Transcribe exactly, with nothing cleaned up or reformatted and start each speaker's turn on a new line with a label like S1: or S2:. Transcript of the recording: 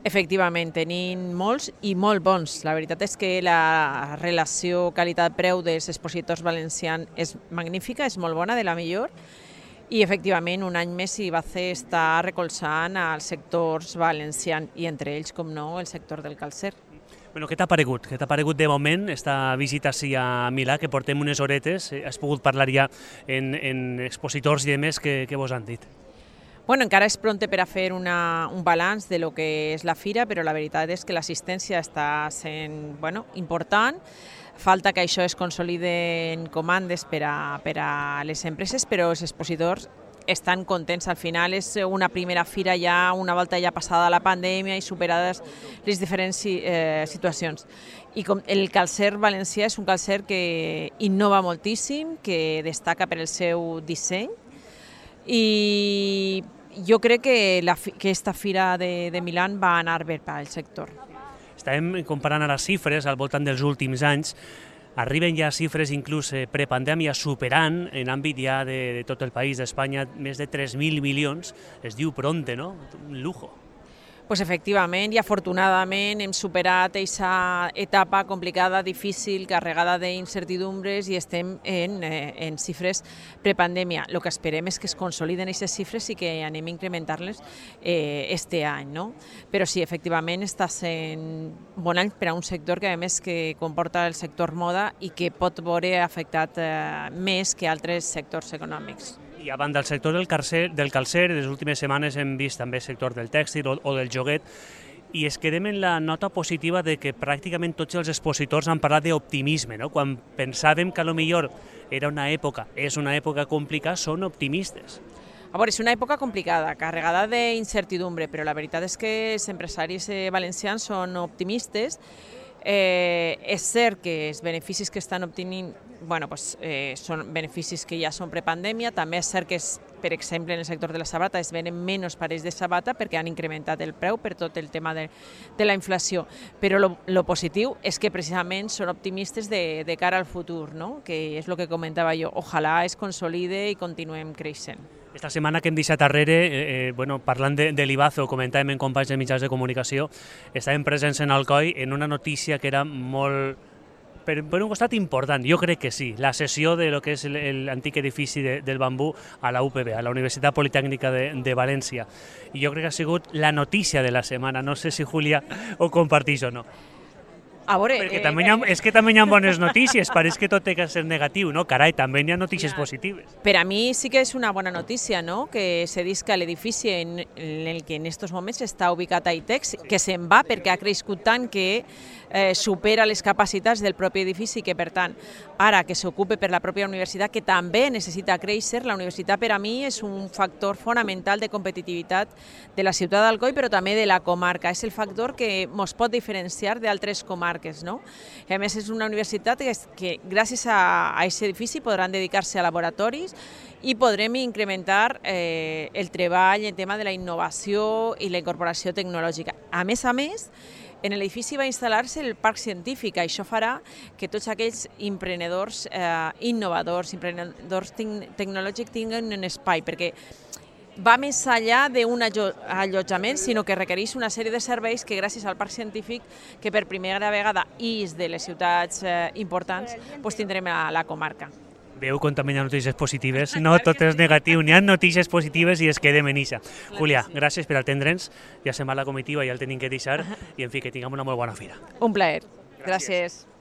S1: Efectivament, tenim molts i molt bons. La veritat és que la relació qualitat-preu dels expositors valencians és magnífica, és molt bona, de la millor, i efectivament un any més s'hi va fer estar recolzant als sectors valencians i entre ells, com no, el sector del calcer.
S2: Bueno, què t'ha paregut? Què t'ha paregut de moment esta visita així a Milà, que portem unes horetes? Has pogut parlar ja en, en expositors i demés que, que vos han dit?
S1: Bueno, encara és pronte per a fer una, un balanç de lo que és la fira, però la veritat és que l'assistència està sent bueno, important. Falta que això es consolide en comandes per a, per a les empreses, però els expositors estan contents. Al final és una primera fira ja, una volta ja passada la pandèmia i superades les diferents eh, situacions. I com el calcer valencià és un calcer que innova moltíssim, que destaca per el seu disseny, i jo crec que, la, que aquesta fira de, de Milà va anar bé pel sector.
S2: Estàvem comparant a les xifres al voltant dels últims anys. Arriben ja xifres inclús prepandèmia superant en àmbit ja de, de tot el país d'Espanya més de tres mil milions. Es diu pronte, no? Un lujo.
S1: Pues efectivament i afortunadament hem superat aquesta etapa complicada, difícil, carregada d'incertidumbres i estem en, eh, en xifres prepandèmia. El que esperem és que es consoliden aquestes xifres i que anem a incrementar-les eh, este any, no? Però sí, efectivament està sent bon any per a un sector que a més que comporta el sector moda i que pot veure afectat eh, més que altres sectors econòmics.
S2: I a banda del sector del calcer, del calcer, les últimes setmanes hem vist també el sector del tèxtil o, o del joguet, i es quedem en la nota positiva de que pràcticament tots els expositors han parlat d'optimisme, no? Quan pensàvem que potser era una època, és una època complicada, són optimistes.
S1: A veure, és una època complicada, carregada d'incertidumbre, però la veritat és que els empresaris valencians són optimistes. Eh, és cert que els beneficis que estan obtenint bueno, pues, eh, són beneficis que ja són prepandèmia, també és cert que, és, per exemple, en el sector de la sabata es venen menys parells de sabata perquè han incrementat el preu per tot el tema de, de la inflació, però lo positiu és que precisament són optimistes de, de cara al futur, no? Que és el que comentava jo, ojalà es consolide i continuem creixent.
S2: Esta setmana que hem deixat darrere, eh, bueno, parlant de, de l'Ibazo, comentàvem en companys de mitjans de comunicació, estàvem presents en Alcoi en una notícia que era molt, per, per un costat important, jo crec que sí, la cessió de lo que és l'antic edifici de, del bambú a la U P B, a la Universitat Politècnica de, de València. I jo crec que ha sigut la notícia de la setmana, no sé si Júlia ho compartís o no.
S1: A veure,
S2: Perquè també hi ha, és que també hi ha bones notícies, pareix que tot té que ser negatiu, no? Carai, també hi ha notícies positives.
S1: Per a mi sí que és una bona notícia, no? Que se disca l'edifici en, en el que en aquests moments està ubicat a ITEX, que se'n va perquè ha crescut tant que eh, supera les capacitats del propi edifici, que per tant, ara que s'ocupe per la pròpia universitat, que també necessita créixer, la universitat per a mi és un factor fonamental de competitivitat de la ciutat d'Alcoi, però també de la comarca. És el factor que ens pot diferenciar d'altres comarques. No? I a més és una universitat que, que gràcies a aquest edifici podran dedicar-se a laboratoris i podrem incrementar eh, el treball en tema de la innovació i la incorporació tecnològica. A més a més, en l'edifici va instal·lar-se el parc científic. Això farà que tots aquells emprenedors eh, innovadors, emprenedors tecnològics tinguin un espai, perquè va més enllà d'un allotjament, sinó que requereix una sèrie de serveis que gràcies al parc científic, que per primera vegada és de les ciutats eh, importants, pues tindrem a la comarca.
S2: Veu com també hi ha notícies positives, no tot és negatiu, n'hi ha notícies positives i es quedem en ixa. Júlia, gràcies per atendre'ns, ja se'n va la comitiva i ja el tenim que deixar, i en fi, que tinguem una molt bona fira.
S1: Un plaer. Gràcies.